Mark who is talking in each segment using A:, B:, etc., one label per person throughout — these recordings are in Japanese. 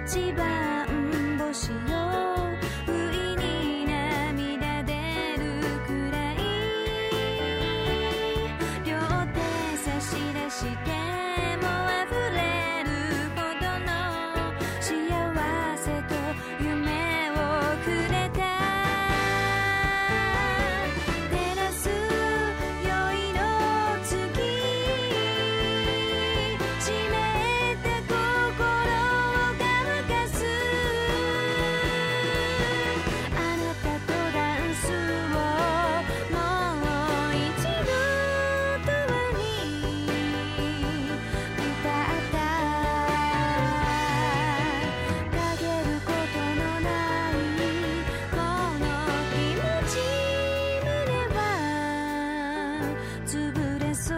A: 一番星よ不意に涙出るくらい両手差し出しても溢れるほどの幸せと夢をくれた照らす宵の月湿った心を乾かすあなたとダンスをもう一度永遠に歌った陰ることのないこの気持ち胸は潰れそう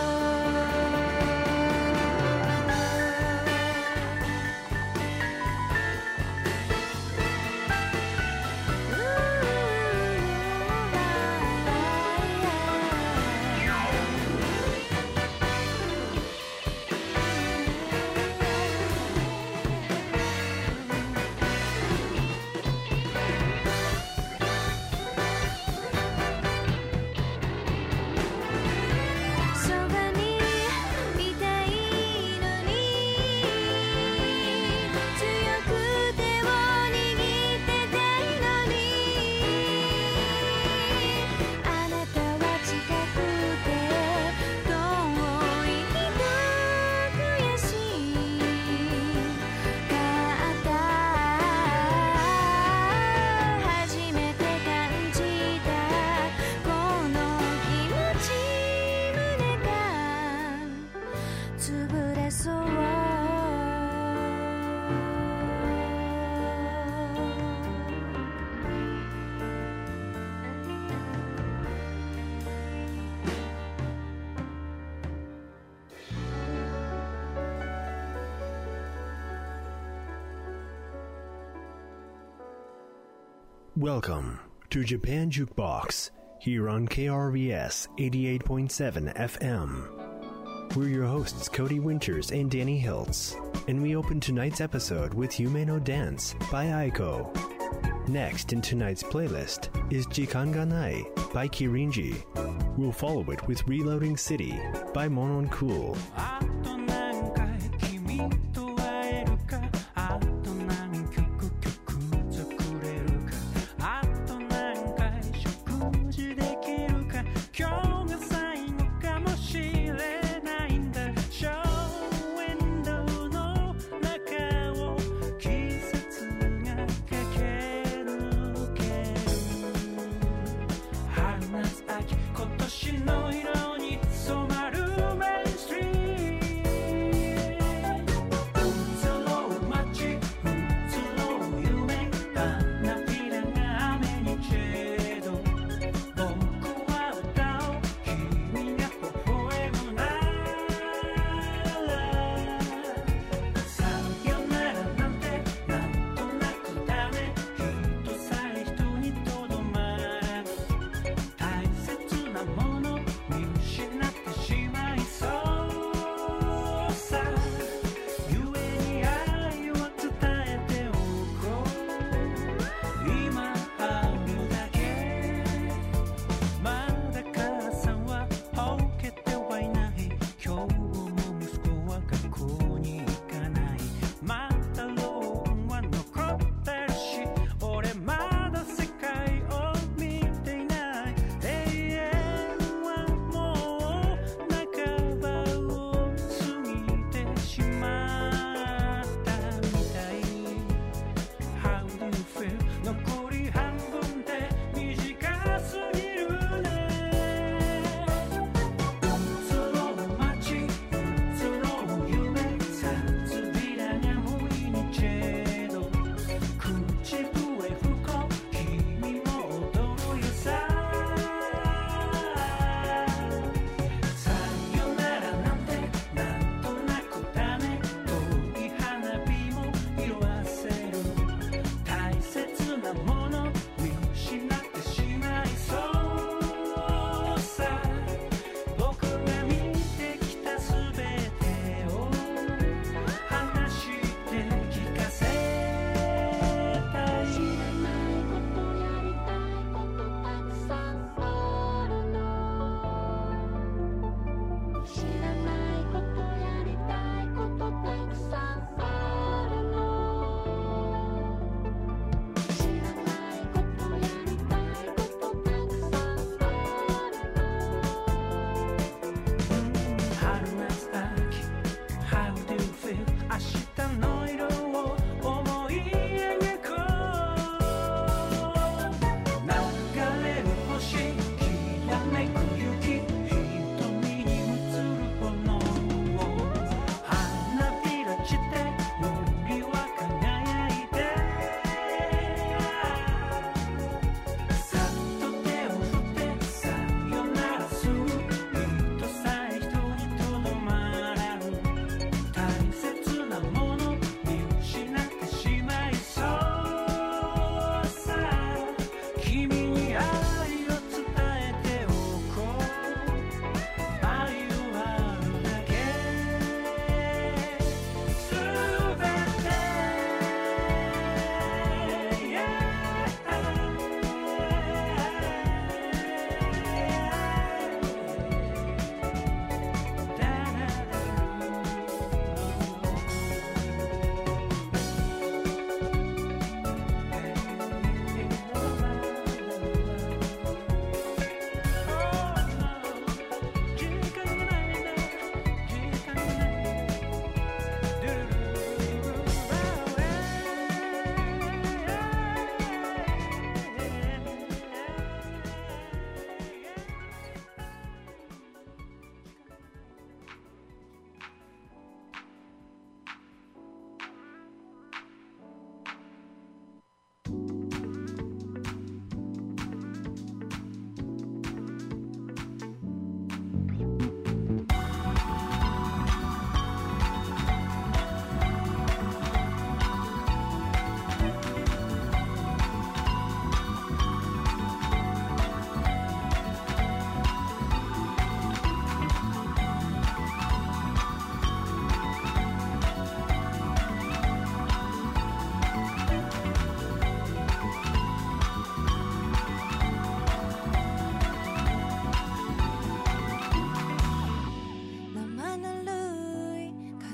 A: そばにいたいのに強く手を握ってたいのにあなたは近くて遠いけど悔しかった初めて感じたこの気持ち胸が潰れそう
B: Welcome to Japan Jukebox here on KRBS 88.7 FM. We're your hosts Cody Winters and Danny Hiltz, and we open tonight's episode with Yume no Dance by Aiko. Next in tonight's playlist is Jikan ga Nai by Kirinji. We'll follow it with Reloading City by Monon Cool.
C: あと何回君と会えるかあと何曲作れるかあと何回食事できるか今日が最後かもしれないんだショーウィンドウの中を季節が駆け抜ける春夏秋今年の色に染まるメインストリー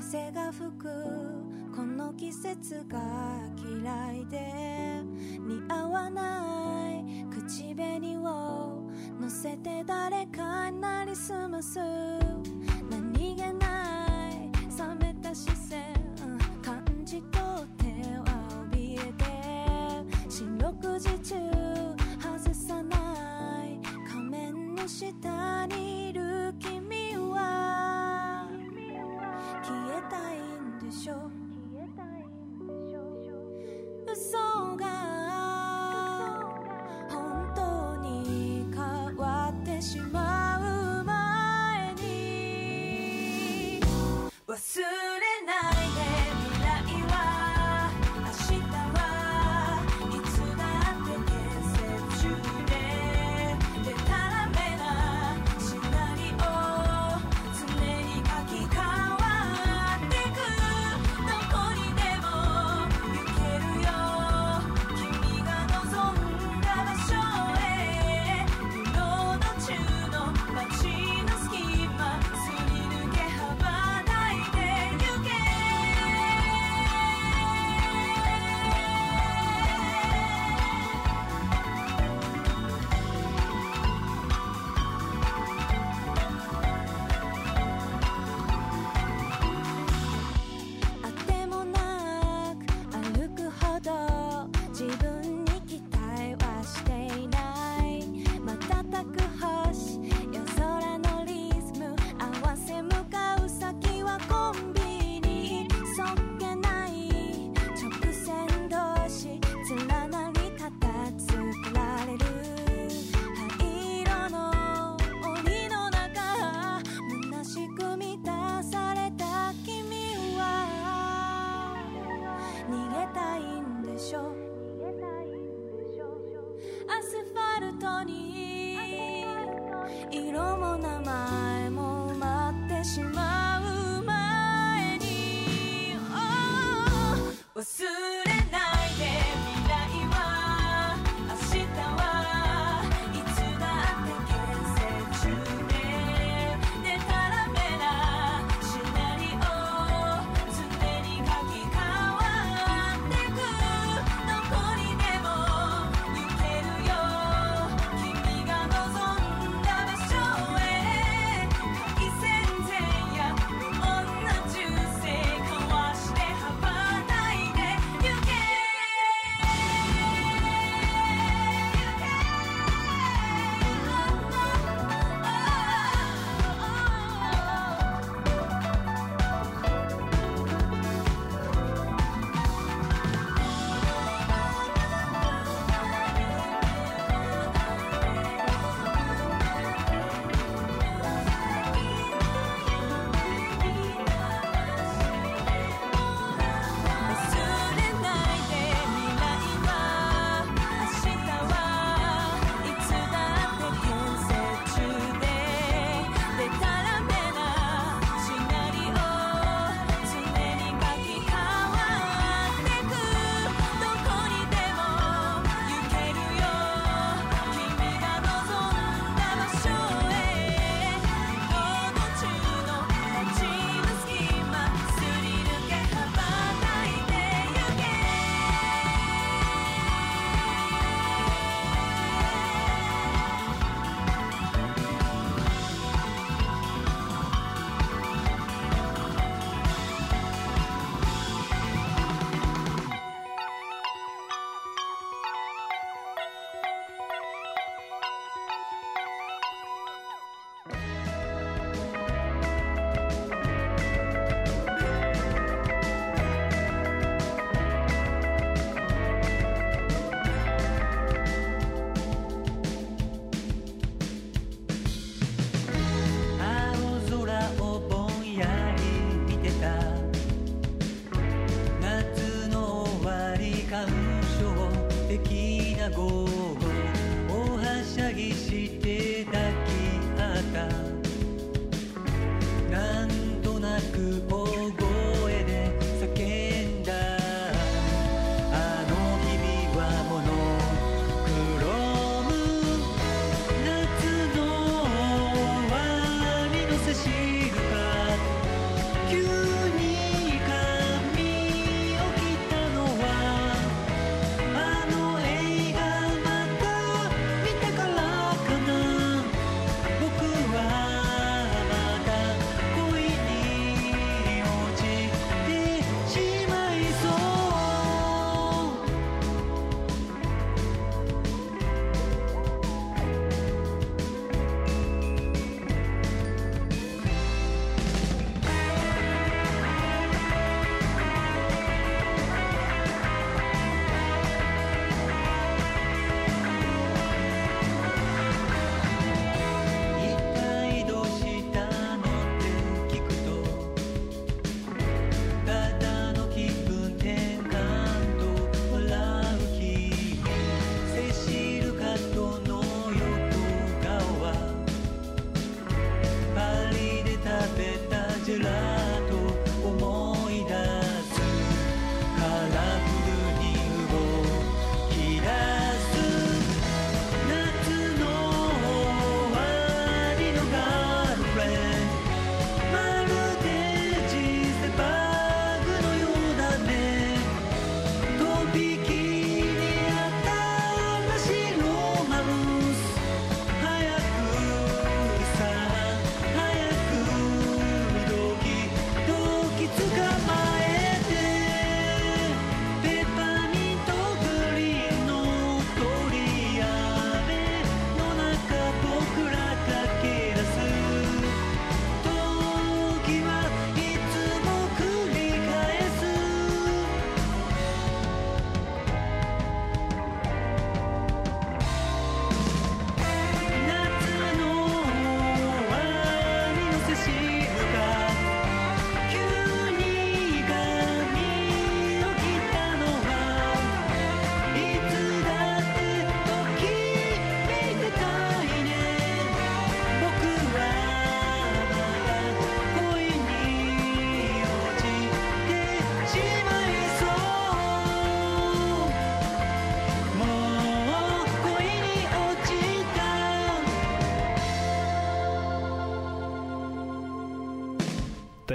A: 風が吹くこの季節が嫌いで似合わない口紅を乗せて誰かになりすます何気ない冷めた視線感じ取っては怯えて四六時中外さない仮面の下にいる君は消えたいんでしょ嘘が本当に変わってしまう前に忘れないで未来は明日はいつだって建設中でたらめなシナリオ常に書き換わってくどこにでも行けるよ君が望んだ場所へリロード中の街の隙間すり抜け羽ばたいて行けあてもなく歩くほど自分に期待はしていない瞬く星夜空のリズム合わせ向かう先はコンビニそっけない直線同士連なり形作られる灰色の檻の中虚しく満たされた君は逃げたいんでしょアスファルトに色も名前も埋まってしまう前に、oh、忘れないで未来は明日はいつだって建設中でたらめなシナリオ常に書き換わってくどこにでも行けるよ君が望んだ場所へ改線前や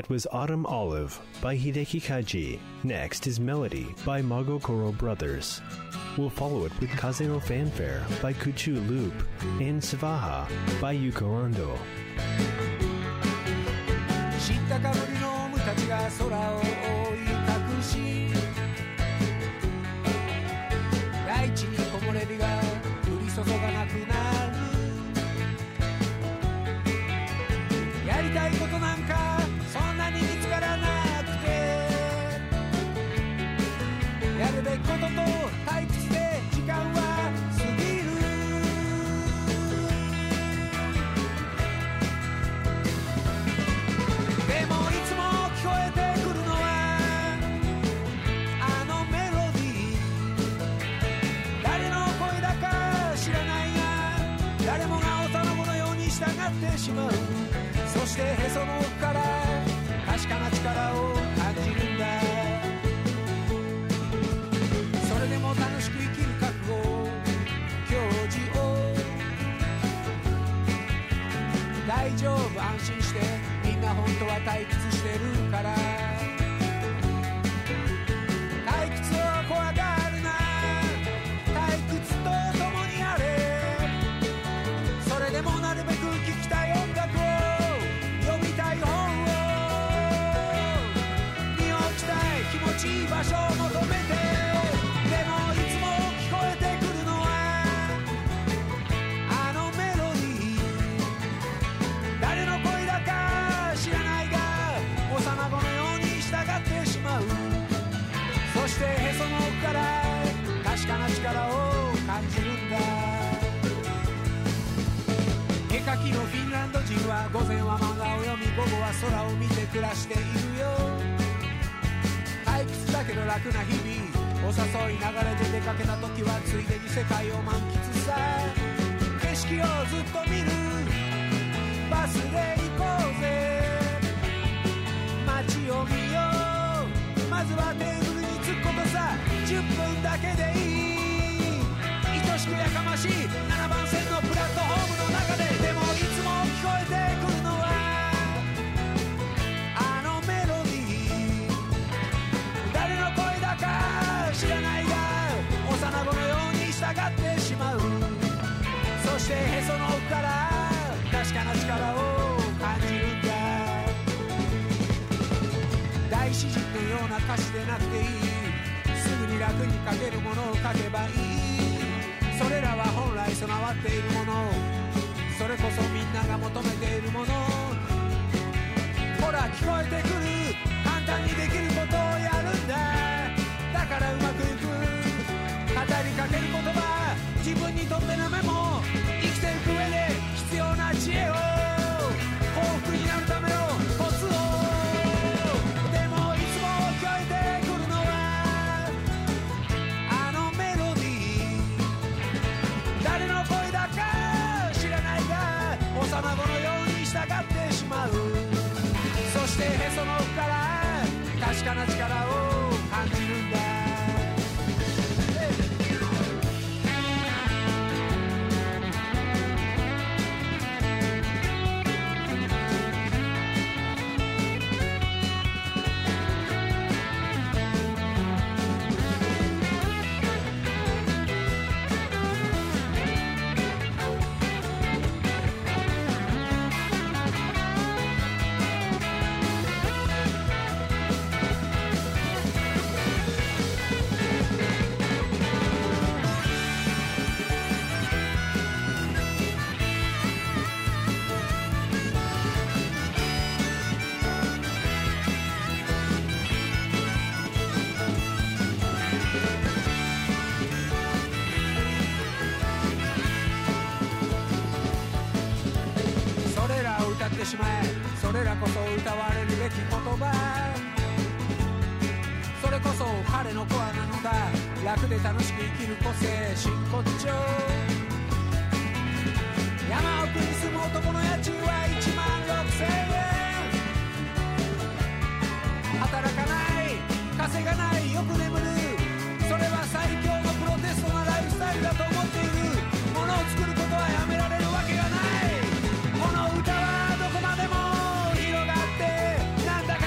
B: That was Autumn Olive by Hideki Kaji. Next is Melody by Magokoro Brothers. We'll follow it with Kaze no Fanfare by Kuchu Loop and Savaha by Yuko Ando.
D: 知ったかぶりのムたちが空を覆い隠し大地に木漏れ日が降り注がなくなるやりたいことなんかそんなに見つからなくてやるべきことと退屈で時間は過ぎるでもいつも聞こえてくるのはあのメロディー誰の声だか知らないが誰もが幼子のように従ってしまうそしてへその奥から確かな力を感じるんだそれでも楽しく生きる覚悟教示を大丈夫安心してみんな本当は退屈してるから退屈を怖がるな退屈と共にあれそれでもなるべく聴きたい音楽を読みたい本を身を置きたい気持ちいい場所を求めてでもいつも聞こえてくるのはあのメロディー誰の声だか知らないが幼子のように従ってしまうそしてへその奥から確かな力を感じるんだ絵描きのフィンランド人は午前は漫画を読み午後は空を見て暮らしているよ退屈だけど楽な日々お誘い流れで出かけた時はついでに世界を満喫さ景色をずっと見るバスで行こうぜ街を見ようまずはテーブルに着くことさ10分だけでいい愛しくやかましい7番線のプラットホームの中ででもいつも聞こえてくるのはあのメロディー誰の声だか知らないが幼子のように従ってしまうそしてへその奥から確かな力を感じるんだ大詩人のような歌詞でなくていいすぐに楽に書けるものを書けばいいそれらは本来備わっているものそれこそみんなが求めているものほら聞こえてくる簡単にできることをやるんだだからうまくいく語りかける言葉自分にとってのメモ生きていく上で必要な知恵を幸福になるためのコツをでもいつも聞こえてくるのはあのメロディー誰の声だか知らないが幼子のように従ってしまうそしてへその奥から確かな力を感じるんだしまえそれらこそ歌われるべき言葉それこそ彼のコアなのだ楽で楽しく生きる個性真骨頂山奥に住む男の家賃は16,000円働かない稼がないよく眠るそれは最強のプロテストなライフスタイルだと思っているものを作ることはやめられるわけがないこの歌はどこまでも広がってなんだか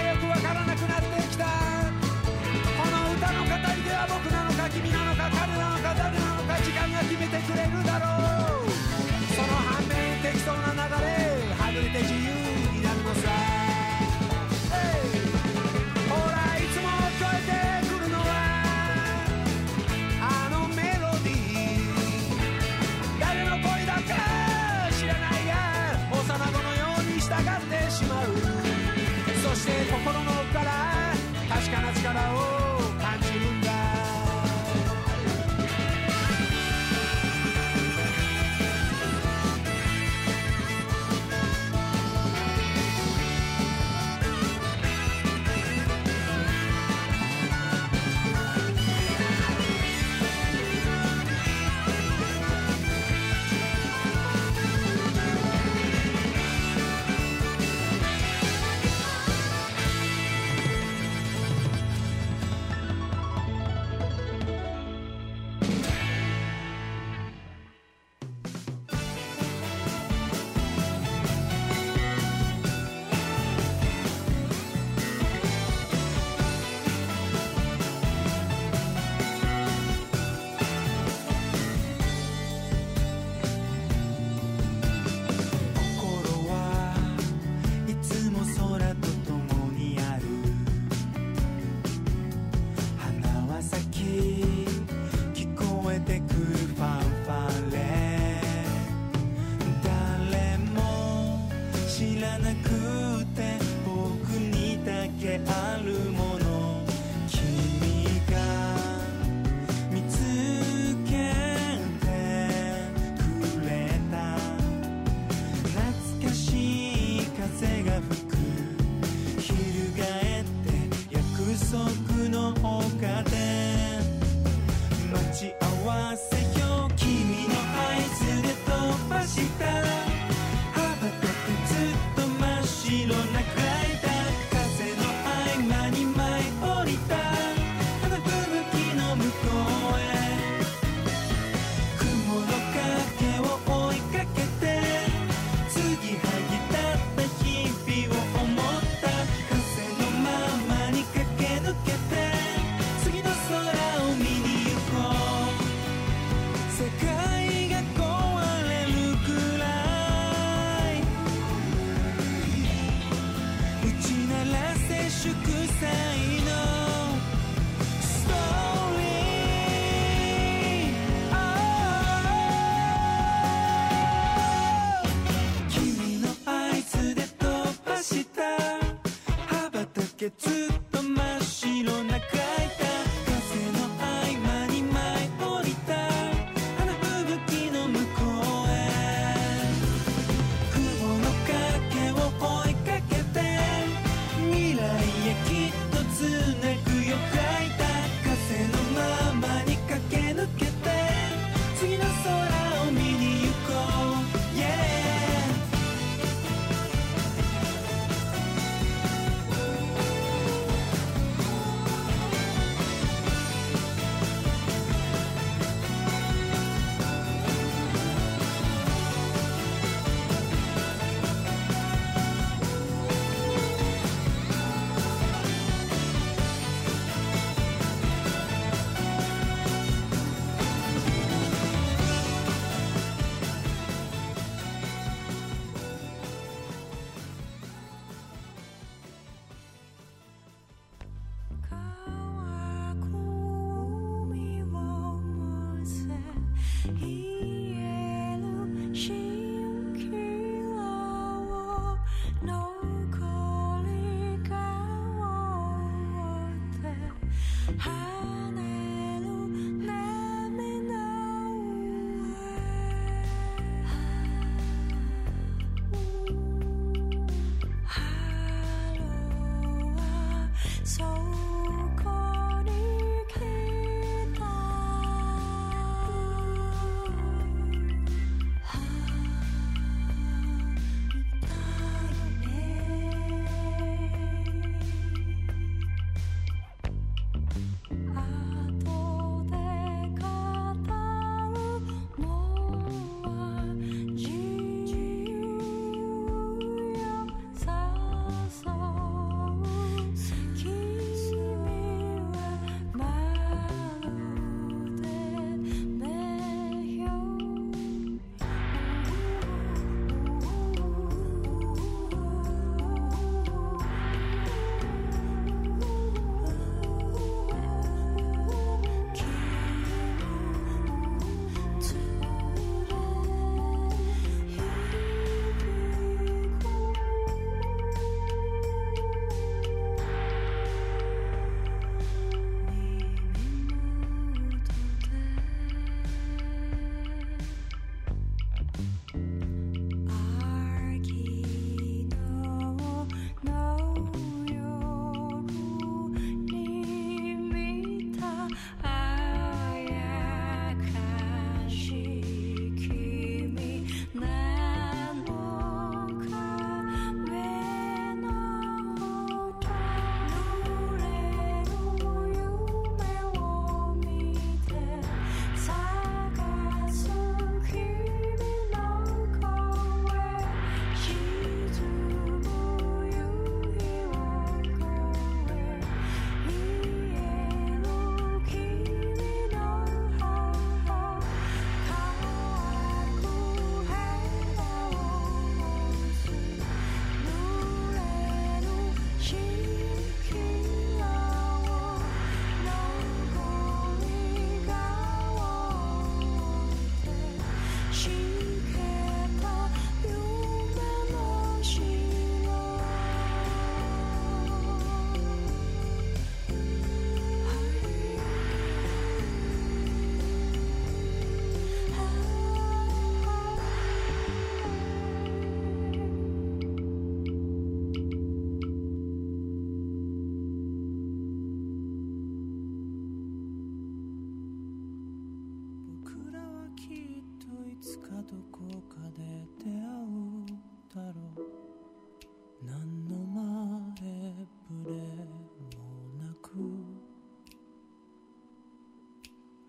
D: 力を感じるんだ。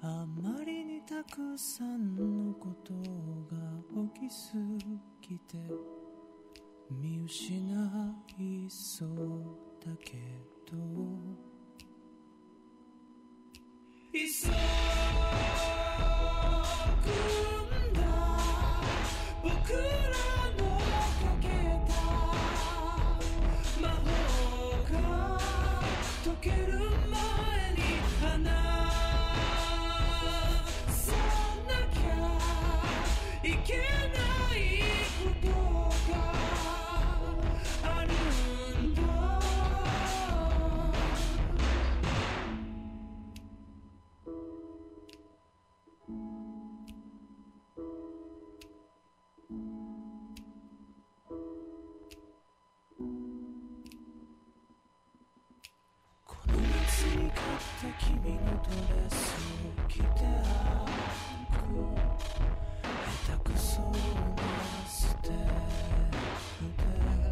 C: あまりにたくさんのことが起きすぎて見失いそうだけど急ぐんだ僕らのかけた魔法が解ける前に離さなきゃいけないことがあるんだこの夏に買った君のドレスを着て歩く下手くそなステップで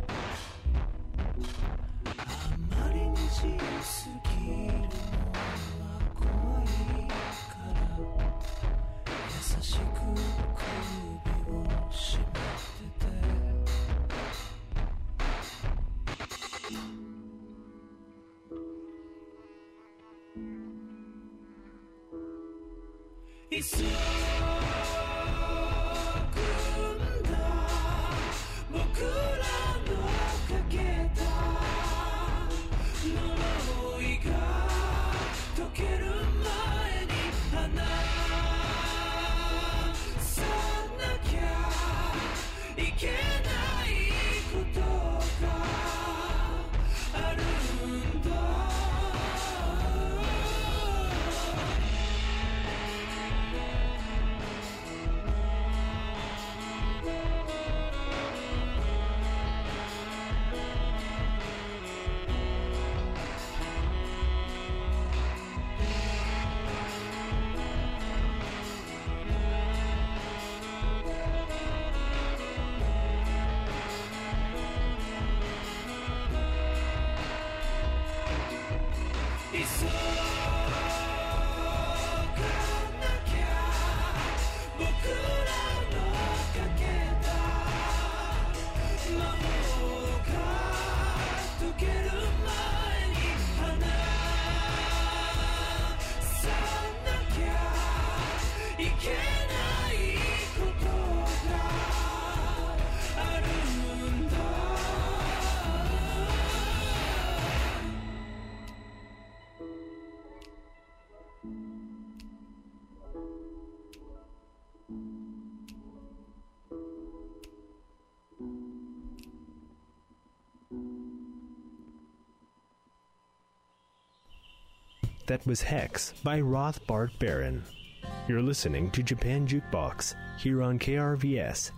C: あまりに自由すぎるのは怖いから優しく首を絞めてて急ぐんだ僕らのかけた呪いが解ける前に離さなきゃいけないことがあるんだ
B: That was Hex by Rothbard Baron. You're listening to Japan Jukebox here on KRVS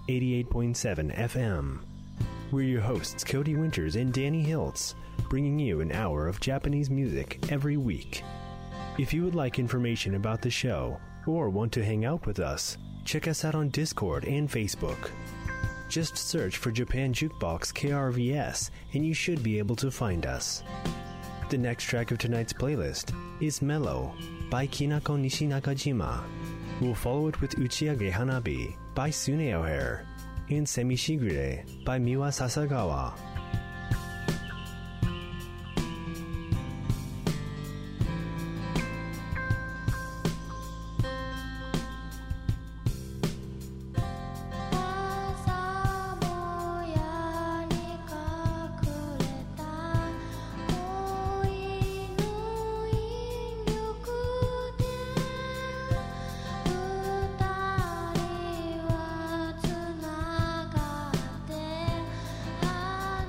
B: 88.7 FM. We're your hosts Cody Winters and Danny Hiltz, bringing you an hour of Japanese music every week. If you would like information about the show or want to hang out with us, check us out on Discord and Facebook. Just search for Japan Jukebox KRVS and you should be able to find us. The next track of tonight's playlist is Mellow by Kinako Nishinakajima. We'll follow it with Uchiage Hanabi by Suneo Hair and Semishigure by Miwa Sasagawa.
E: 「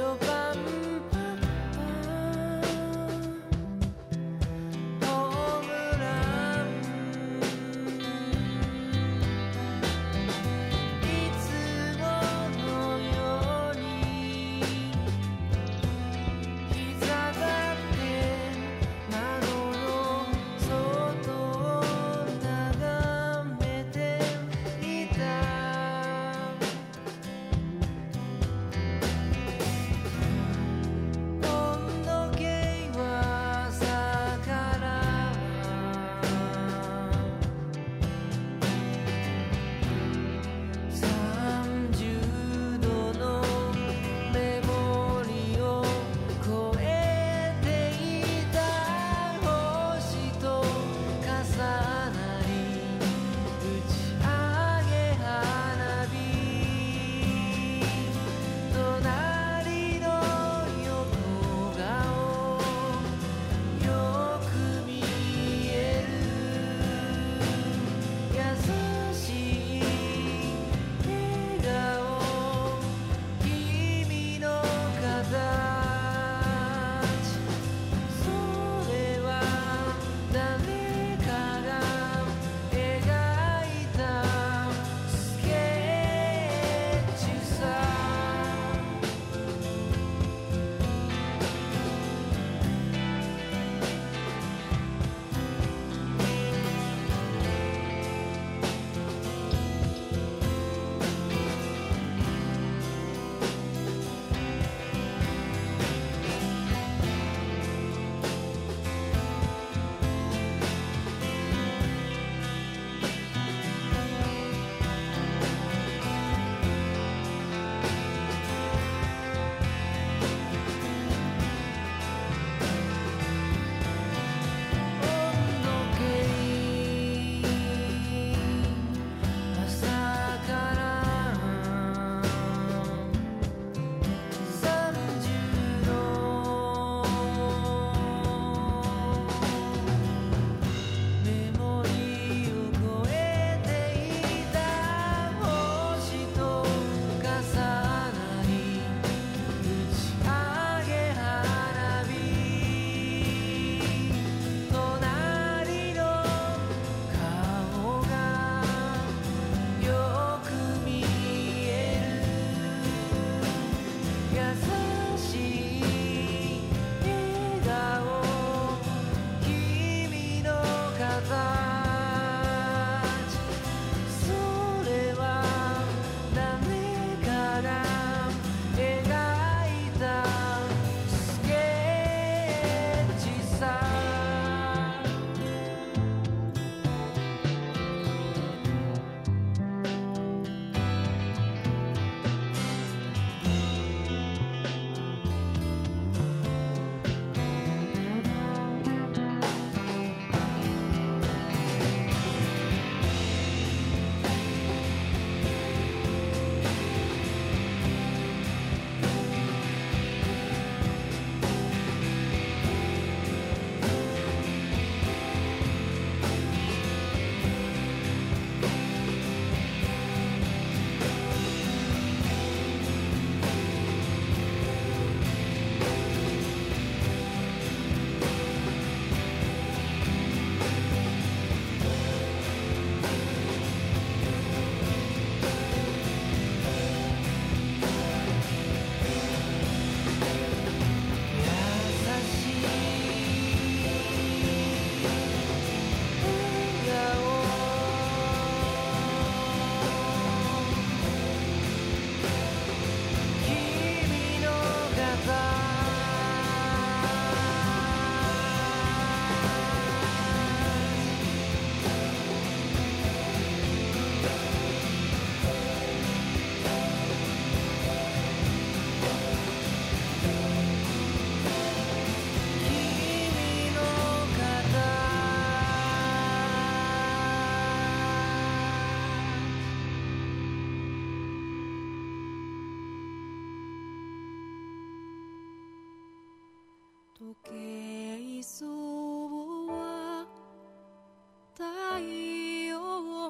A: 時計そうは太陽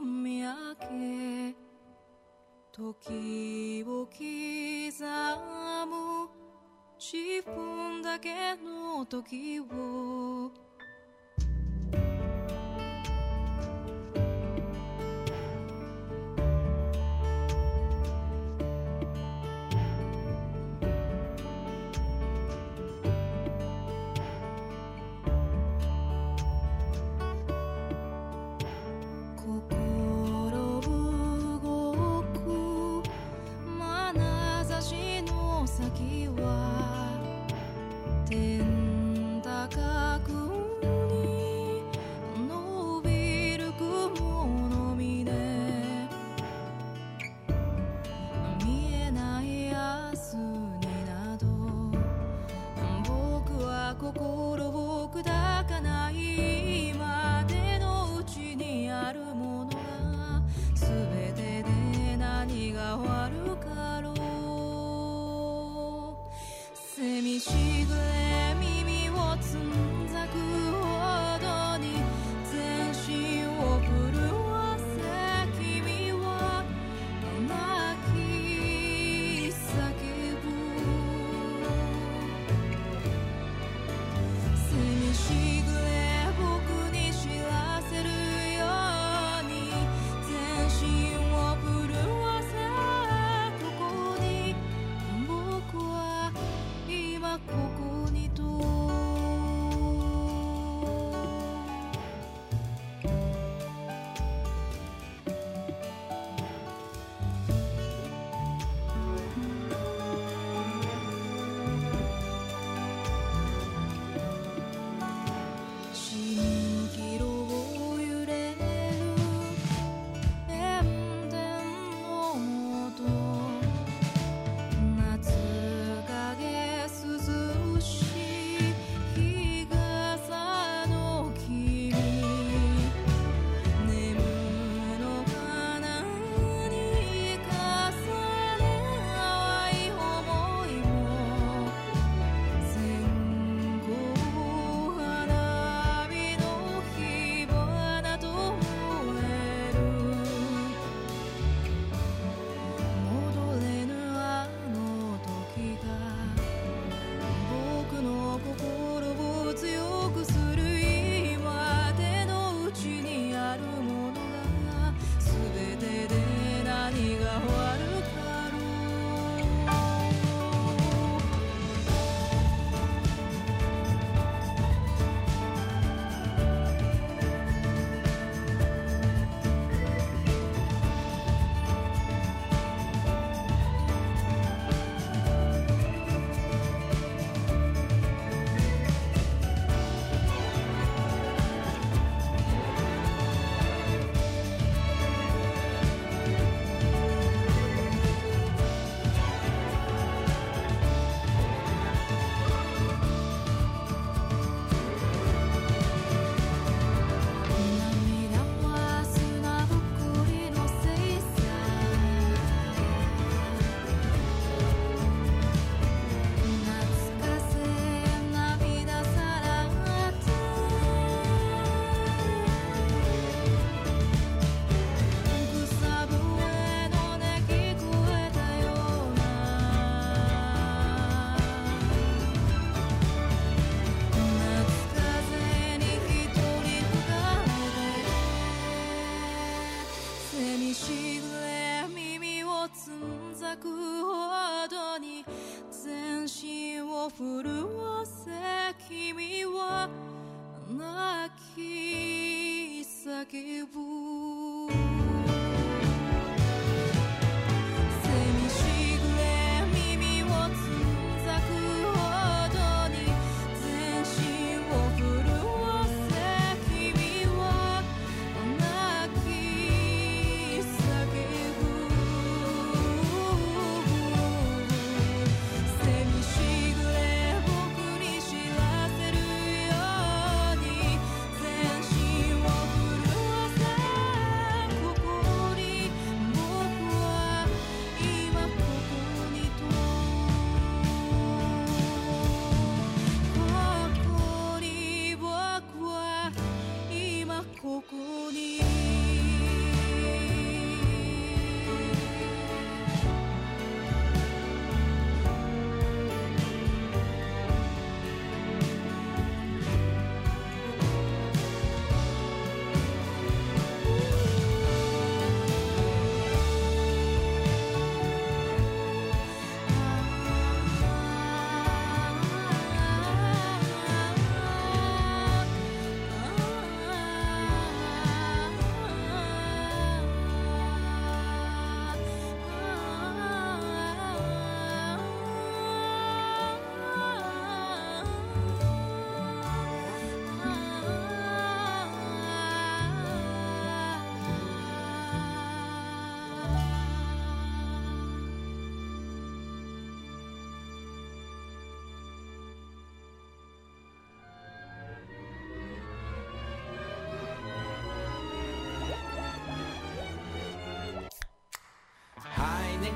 A: 脈時を刻む自分だけの時を先は天高くに伸びる雲の峰見えない明日になど僕は心を砕かないまでのうちにあるものが全てで何が悪かろう蝉しぐれ耳をつんざくほどに全身を震わせ君は泣き叫ぶ蝉しぐれ僕に知らせるように全身を震わせここに僕は今ここにと蜃気楼揺れる塩田のもと夏影涼しい日傘の君眠の花に重ね淡い想いも線香花火の火花と燃える戻れぬあの時が僕の心を強くする今でのうちにあるものが全てで何が悪かろう涙は砂ぼこりのせいさ懐かせ涙さらって草笛の音聞こえたような夏風に一人吹かれて蝉しぐれ耳をつんざくほどに全身を震わせ君は泣き叫ぶ蝉しぐれ耳をつんざくほどに全身を震わせ君は泣き叫ぶ蝉しぐれ僕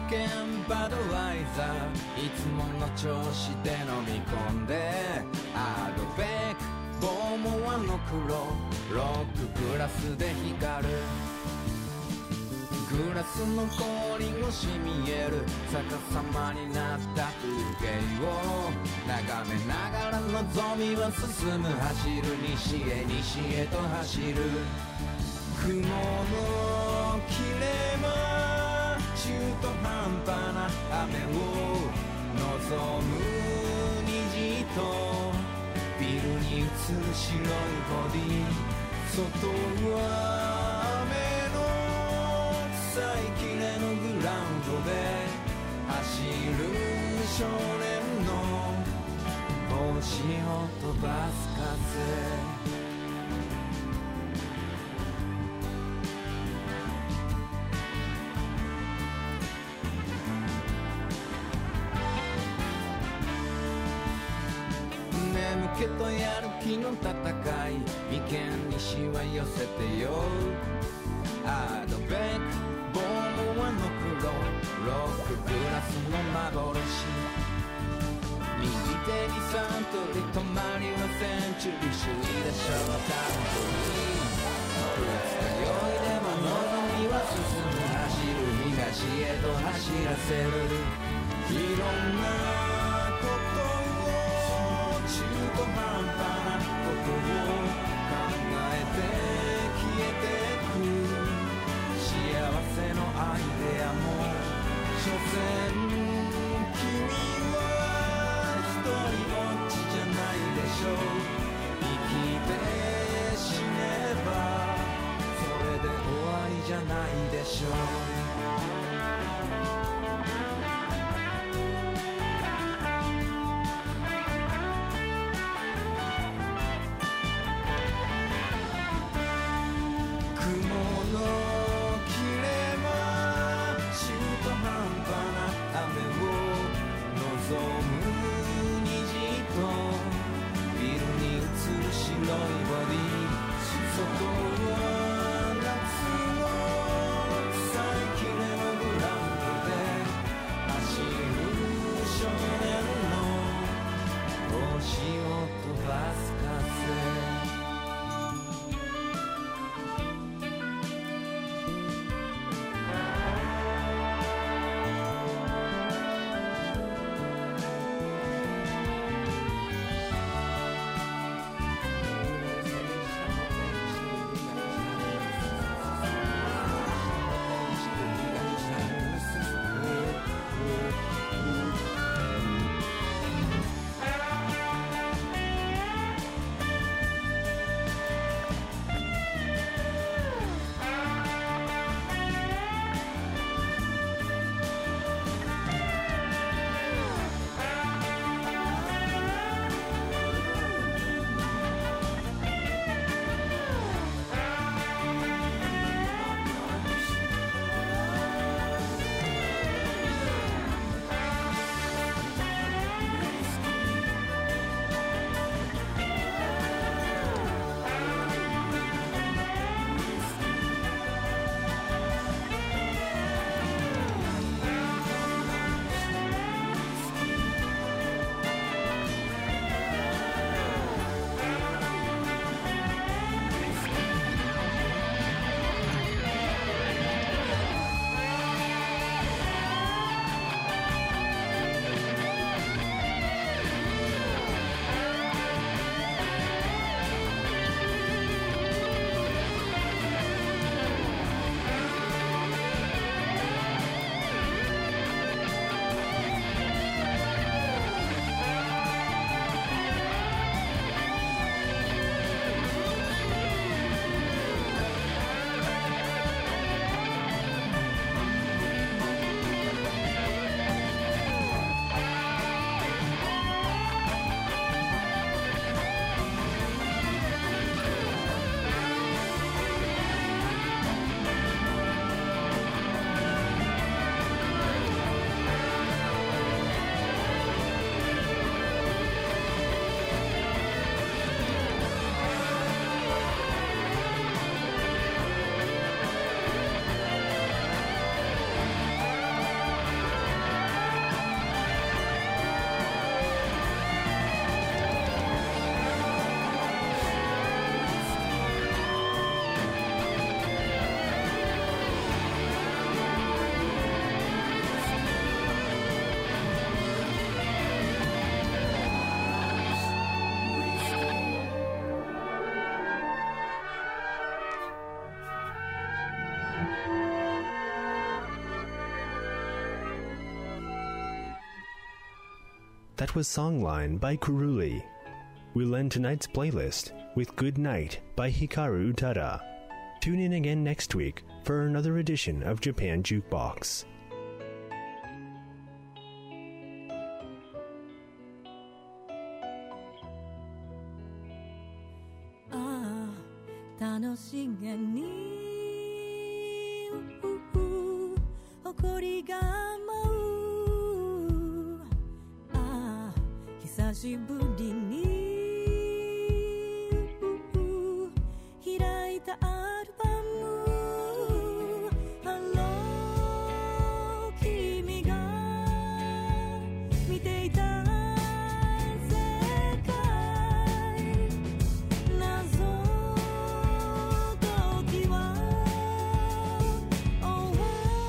E: ケンバドワイザーいつもの調子で飲み込んでアドベックボーモアの黒ロックグラスで光るグラスの氷越し見える逆さまになった風景を眺めながら望みは進む走る西へ西へと走る雲の切れ間中途半端な雨を望む虹とビルに映る白いボディ外は雨の臭いきれのグラウンドで走る少年の帽子を飛ばす風眠気とやる気の戦い眉間にしわ寄せてよアドベックボーモアの黒ロックグラスの幻右手にサントリー止まりはセンチュリー首位でしょうカントリー二日酔いでも望みは進む走る東へと走らせるいろんなことを中途半端なことを考えて消えてく幸せのアイデアも所詮君は一人ぼっちじゃないでしょう生きて死ねばそれで終わりじゃないでしょう
B: That was Songline by Kuruli. We'll end tonight's playlist with Good Night by Hikaru Utada. Tune in again next week for another edition of Japan Jukebox.
A: Ah, 楽しげに誇りが舞うああ久しぶりに開いたアルバム Hello 君が見ていた世界謎時は終わ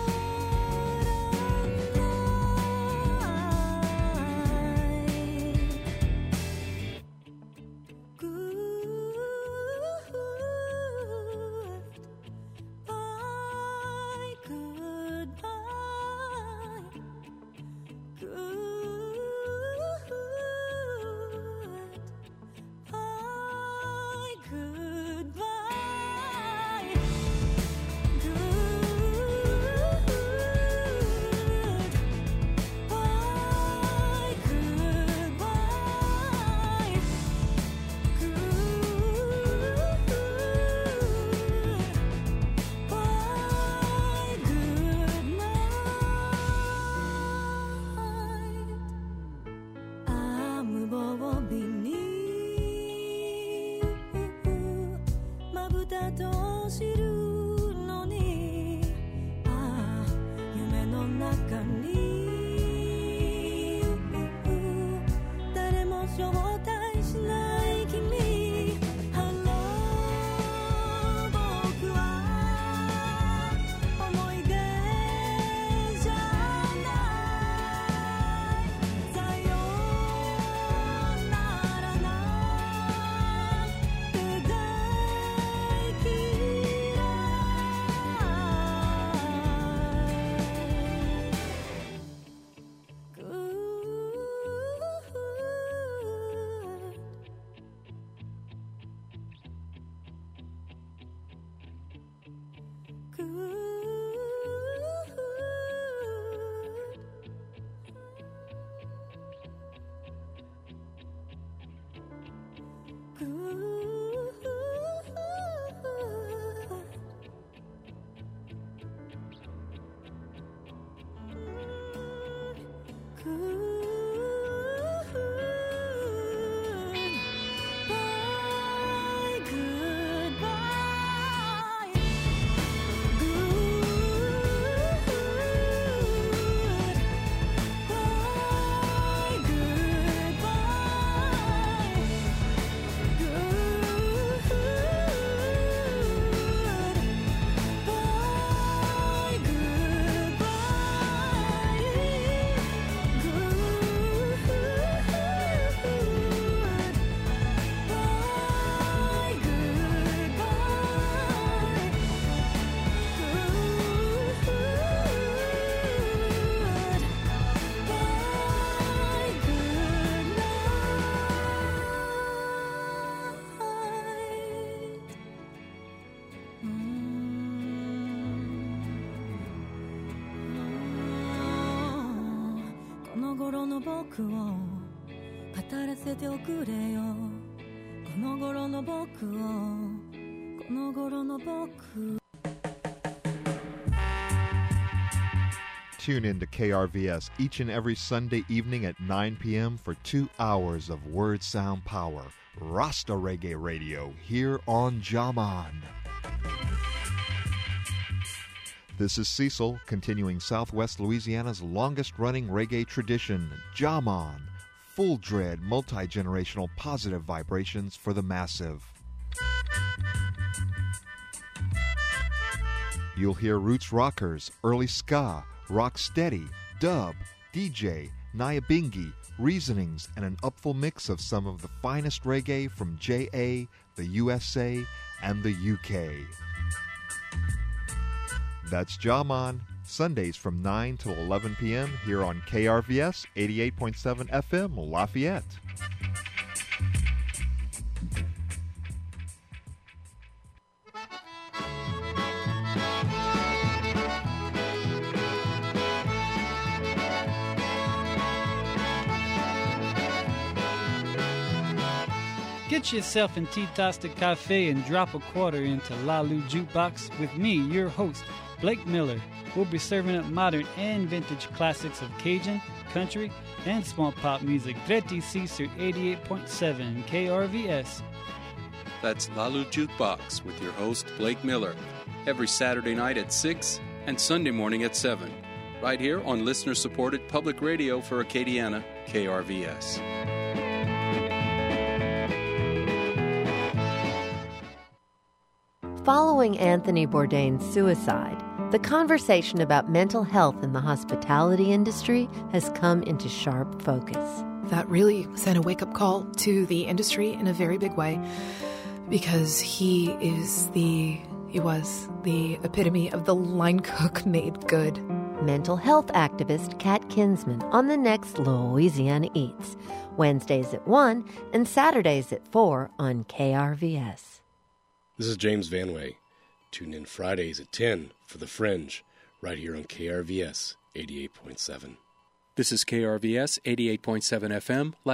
A: 頃の僕を語らせておくれよこの頃の僕をこの頃の僕
F: Tune in to KRVS each and every Sunday evening at 9 p.m. for 2 hours of word sound power. Rasta Reggae Radio here on Jaman. This is Cecil, continuing Southwest Louisiana's longest-running reggae tradition, Jaman. Full dread, multi-generational positive vibrations for the massive. You'll hear roots rockers, early ska, rock steady, dub, DJ, Nyabingi, reasonings, and an upful mix of some of the finest reggae from JA, the USA, and the UK. That's Jaman, Sundays from 9 till 11 p.m. here on KRVS 88.7 FM Lafayette.
G: Get yourself in T-Tosta Cafe and drop a quarter into Lalu Jukebox with me, your host, Blake Miller. We'll be serving up modern and vintage classics of Cajun, country, and small pop music. Dreti Caesar 88.7 KRVS.
H: That's Lalu Jukebox with your host, Blake Miller, every Saturday night at 6 and Sunday morning at 7, right here on listener-supported public radio for Acadiana, KRVS.
I: Following Anthony Bourdain's suicide, the conversation about mental health in the hospitality industry has come into sharp focus.
J: That really sent a wake-up call to the industry in a very big way, because he was the epitome of the line cook made good.
I: Mental health activist Kat Kinsman on the next Louisiana Eats, Wednesdays at 1 and Saturdays at 4 on KRVS.
K: This is James Vanway. Tune in Fridays at 10 for The Fringe, right here on KRVS 88.7.
H: This is KRVS 88.7 FM.